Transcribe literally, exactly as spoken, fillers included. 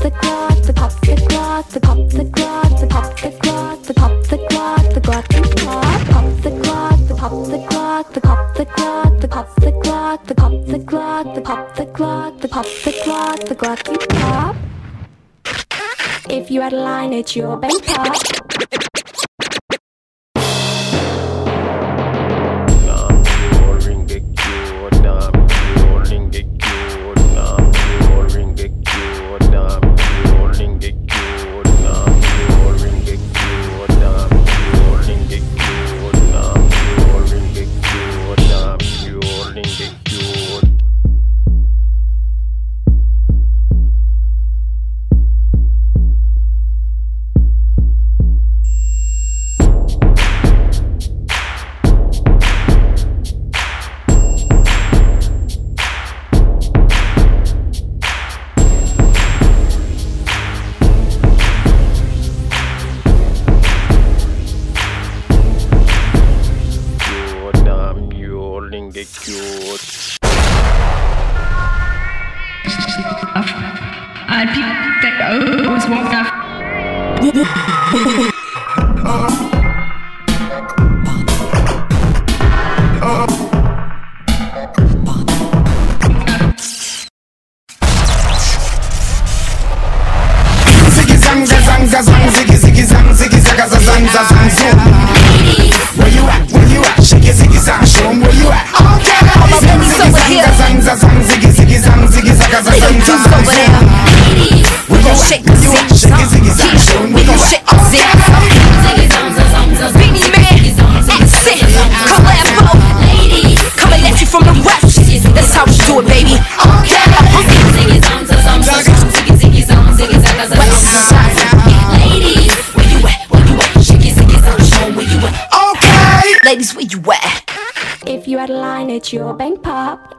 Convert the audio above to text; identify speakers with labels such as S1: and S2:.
S1: the clock, the pop the clock, the pop the clock, the pop the clock, the pop the clock, the clock the pop, pop the clock, the pop the clock, the pop the clock, the pop the clock, the pop the clock, the pop the clock, the pop the clock, the clock you pop. If you had a line, it's your bank pop.
S2: I people that always walk up.
S3: Ziggy zang zang zang ziggy ziggy zang ziggy zaga zang zang zang. Where you at? Where you at? Shake it ziggy zang, show 'em where you at. Okay, all my babies over here. Zang zang zang ziggy ziggy zang ziggy zaga zang zang zang. We gon' shake the zig zag, we gon' shake the zig zag. Beanie Man, accent, collabo, coming at you from the west. That's how we do it, baby. Okay. West side, ladies, where you at? Where you at? Shake it, shake it, show 'em where you at. Okay, ladies, where you at?
S1: If you had a line, it's your bank pop.